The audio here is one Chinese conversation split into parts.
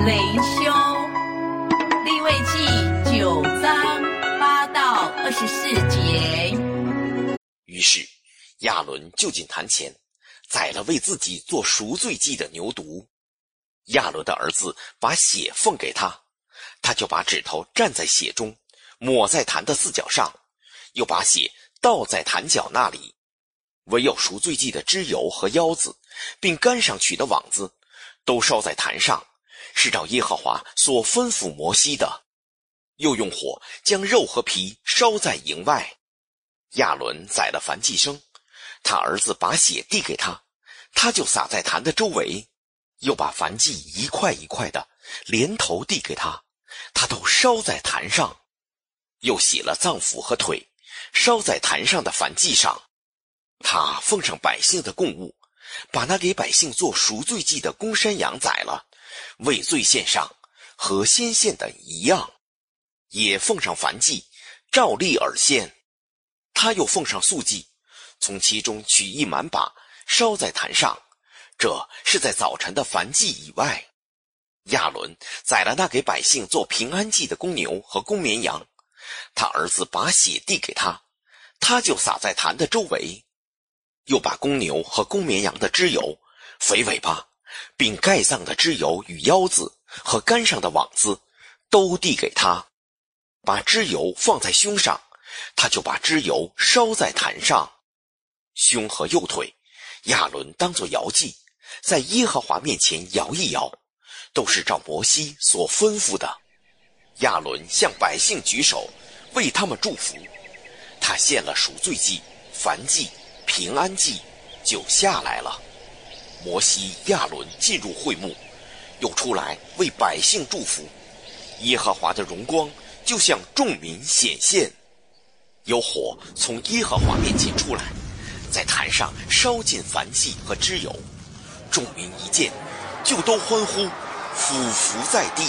雷修。利未记9章8到24节。 于是亚伦就近坛前，宰了为自己做赎罪祭的牛犊。亚伦的儿子把血奉给他，他就把指头蘸在血中，抹在坛的四角上，又把血倒在坛角那里。唯有赎罪祭的脂油和腰子，并竿上取的网子，都烧在坛上，是照耶和华所吩咐摩西的。又用火将肉和皮烧在营外。亚伦宰了燔祭牲，他儿子把血递给他，他就撒在坛的周围，又把燔祭一块一块的连头递给他，他都烧在坛上。又洗了脏腑和腿，烧在坛上的燔祭上。他奉上百姓的供物，把那给百姓做赎罪祭的公山羊宰了，为罪献上，和先献的一样，也奉上燔祭，照例而献。他又奉上素祭，从其中取一满把，烧在坛上，这是在早晨的燔祭以外。亚伦宰了那给百姓做平安祭的公牛和公绵羊，他儿子把血递给他，他就撒在坛的周围，又把公牛和公绵羊的脂油、肥尾巴，并盖脏的脂油与腰子和竿上的网子都递给他，把脂油放在胸上，他就把脂油烧在坛上。胸和右腿亚伦当作摇祭，在耶和华面前摇一摇，都是照摩西所吩咐的。亚伦向百姓举手，为他们祝福。他献了赎罪祭、燔祭、平安祭，就下来了。摩西、亚伦进入会幕，又出来为百姓祝福。耶和华的荣光就向众民显现，有火从耶和华面前出来，在坛上烧尽燔祭和脂油。众民一见，就都欢呼，俯伏在地。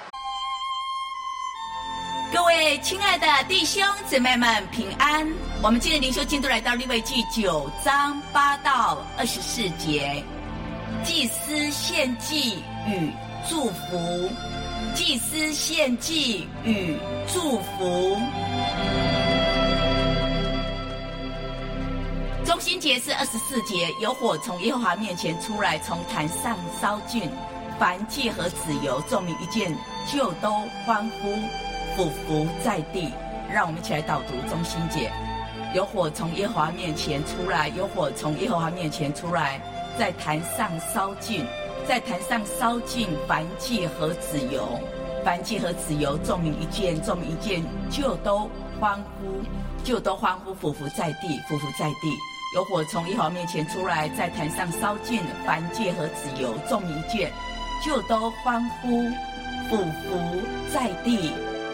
各位亲爱的弟兄姊妹们平安，我们今天灵修进度来到利未记9章8到24节。祭司献祭与祝福，祭司献祭与祝福。中心节是24节，有火从耶和华面前出来，从坛上烧尽燔祭和脂油，众民一见就都欢呼，俯伏在地。让我们一起来导读中心节。有火从耶和华面前出来，有火从耶和华面前出来，在坛上烧尽，在坛上烧尽燔祭和脂油，燔祭和脂油，众民一见就都欢呼，俯伏在地，俯伏在地。有火从耶和华面前出来，在坛上烧尽燔祭和脂油，众民一见就都欢呼，俯伏在地。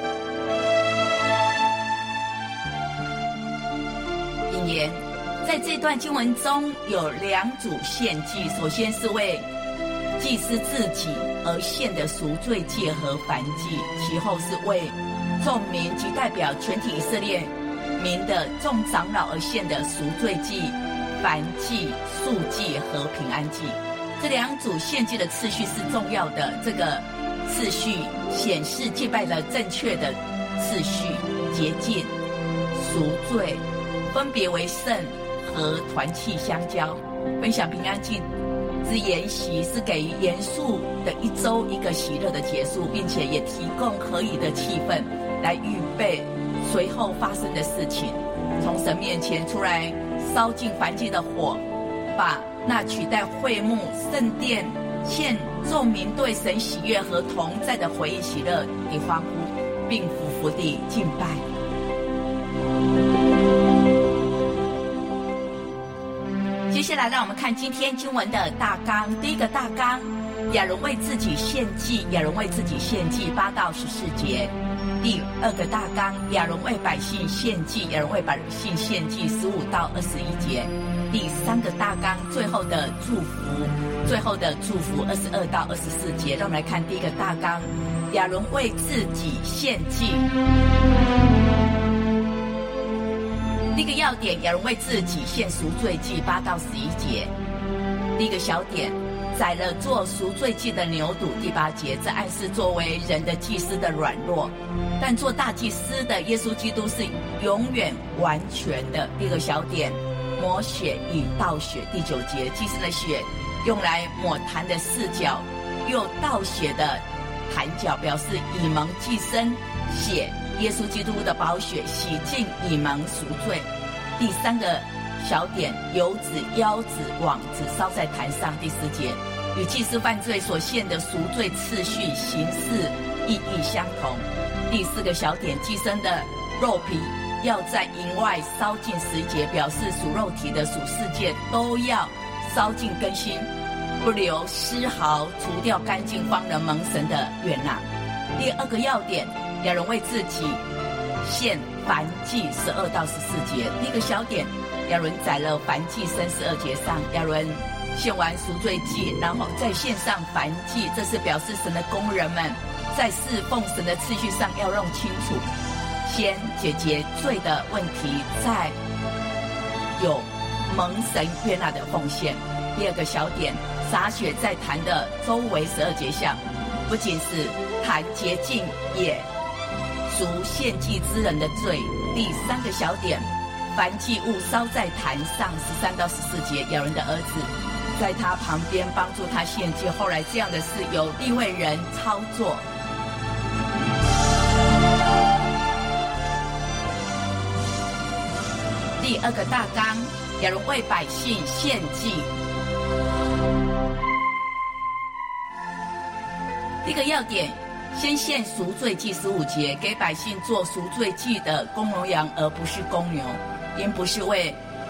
引言，在这段经文中有两组献祭，首先是为祭司自己而献的赎罪祭和燔祭，其后是为众民及代表全体以色列民的众长老而献的赎罪祭、燔祭、素祭和平安祭。这两组献祭的次序是重要的，这个次序显示祭拜的正确的次序：洁净、赎罪、分别为圣和团契相交。分享平安祭之筵席是给予严肃的一周一个喜乐的结束，并且也提供合宜的气氛来预备随后发生的事情。从神面前出来烧尽燔祭的火，把那取代会幕圣殿献众民对神喜悦和同在的回忆喜乐的欢呼，并俯伏地敬拜。接下来让我们看今天经文的大纲。第一个大纲，亚伦为自己献祭，亚伦为自己献祭8到14节。第二个大纲，亚伦为百姓献祭，亚伦为百姓献祭15到21节。第三个大纲，最后的祝福22到24节。让我们来看第一个大纲，亚伦为自己献祭。第一个要点，亚伦为自己献赎罪祭8到11节。第一个小点， 宰了做赎罪祭的牛犊。第8节，这暗示作为人的祭司的软弱，但做大祭司的耶稣基督是永远完全的。第2个小点，抹血与倒血。第9节，祭司的血用来抹坛的4角，又倒血的坛角，表示以蒙祭牲血，耶稣基督的宝血洗净以蒙赎罪。第3个小点，油子、腰子、网子烧在坛上。第10节，与祭司犯罪所献的赎罪次序形式意义相同。第4个小点，祭牲的肉皮要在营外烧尽11节，表示属肉体的、属世界都要烧尽更新，不留丝毫，除掉干净，方能蒙神的悦纳。第2个要点，亚伦为自己献燔祭12到14节。第1个小点，亚伦宰了燔祭生。12节上，亚伦献完赎罪祭，然后再献上燔祭，这是表示神的工人们在侍奉神的次序上要弄清楚，先解决罪的问题，再有蒙神悦纳的奉献。第2个小点，洒血在坛的周围。12节下，不仅是坛洁净，也赎献祭之人的罪。第3个小点，燔祭物烧在坛上。13到14节，亚伦的儿子在他旁边帮助他献祭。后来这样的事由利未人操作。第2个大纲，亚伦为百姓献祭。第1个要点，先献赎罪祭。15节，给百姓做赎罪祭的公牛羊，而不是公牛，因不是为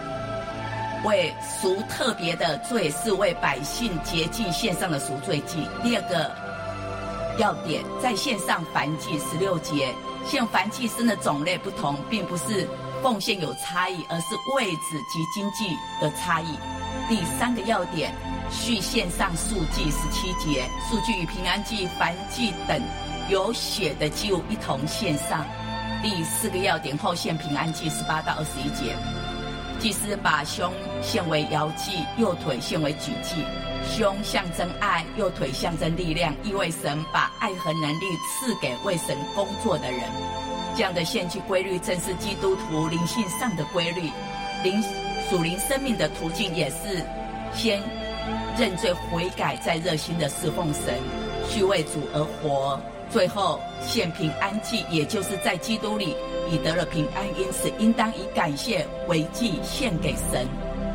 赎特别的罪，是为百姓洁净献上的赎罪祭。第2个要点，在献上燔祭。16节，献燔祭生的种类不同，并不是奉献有差异，而是位置及经济的差异。第3个要点，续献上素祭。17节，素祭与平安祭、燔祭等有血的祭物一同献上。第4个要点，后献平安祭。18到21节，祭司把胸献为摇祭，右腿献为举祭。胸象征爱，右腿象征力量，意味神把爱和能力赐给为神工作的人。这样的献祭规律正是基督徒灵性上的规律，属灵生命的途径也是先认罪悔改，再热心的侍奉神，去为主而活，最后献平安祭，也就是在基督里已得了平安，因此应当以感谢为祭献给神。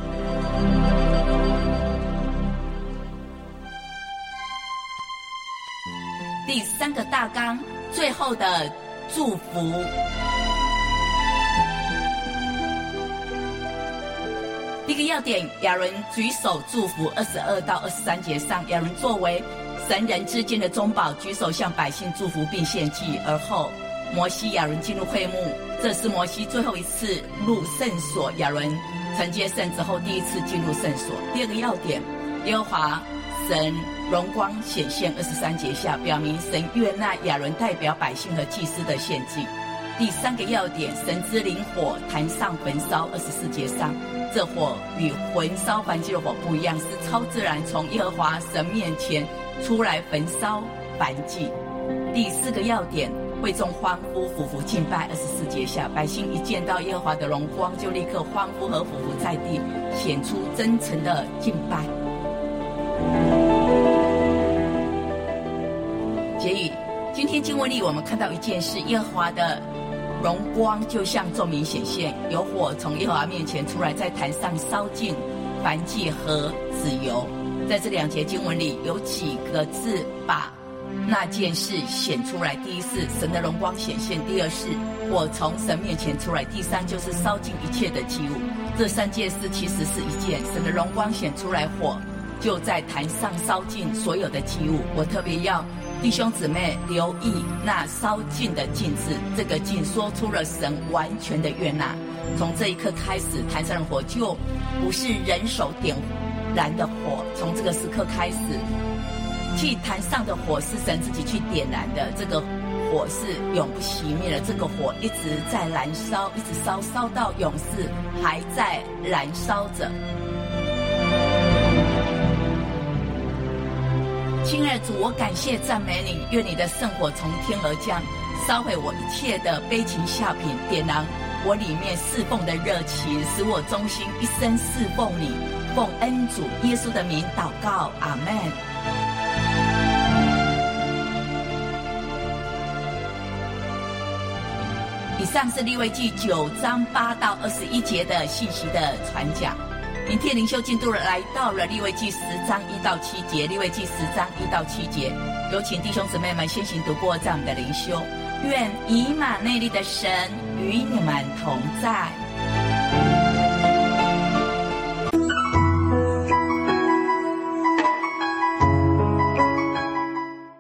第3个大纲，最后的祝福。第1个要点，亚伦举手祝福。22到23节上，亚伦作为神人之间的中保，举手向百姓祝福并献祭。而后摩西、亚伦进入会幕，这是摩西最后一次入圣所，亚伦承接圣之后第一次进入圣所。第2个要点，耶和华神荣光显现。23节下，表明神悦纳亚伦代表百姓和祭司的献祭。第3个要点，神之灵火坛上焚烧。24节上，这火与焚烧燔祭的火不一样，是超自然从耶和华神面前出来焚烧燔祭。第4个要点，会众欢呼俯伏敬拜。24节下，百姓一见到耶和华的荣光，就立刻欢呼和俯伏在地，显出真诚的敬拜。结语，今天经文里我们看到一件事，耶和华的荣光就像众民显现，有火从耶和华面前出来，在坛上烧尽燔祭和脂油。在这2节经文里有几个字把那件事显出来，第一是神的荣光显现，第2是火从神面前出来，第3就是烧尽一切的祭物。这3件事其实是一件，神的荣光显出来，火就在坛上烧尽所有的祭物。我特别要弟兄姊妹留意那烧尽的尽字，这个尽说出了神完全的悦纳。从这一刻开始，坛上的火就不是人手点燃的火，从这个时刻开始，祭坛上的火是神自己去点燃的，这个火是永不熄灭的，这个火一直在燃烧，一直烧，烧到永世还在燃烧着。 亲爱的主，我感谢赞美你，愿你的圣火从天而降，烧毁我一切的悲情下品，点燃我里面侍奉的热情，使我忠心一生侍奉你。奉恩主耶稣的名祷告，阿们。以上是利未记9章8到21节的信息的传讲。明天灵修进度来到了利未记10章1到7节，利未记10章1到7节，有请弟兄姊妹们先行读过这样的灵修。愿以马内利的神与你们同在。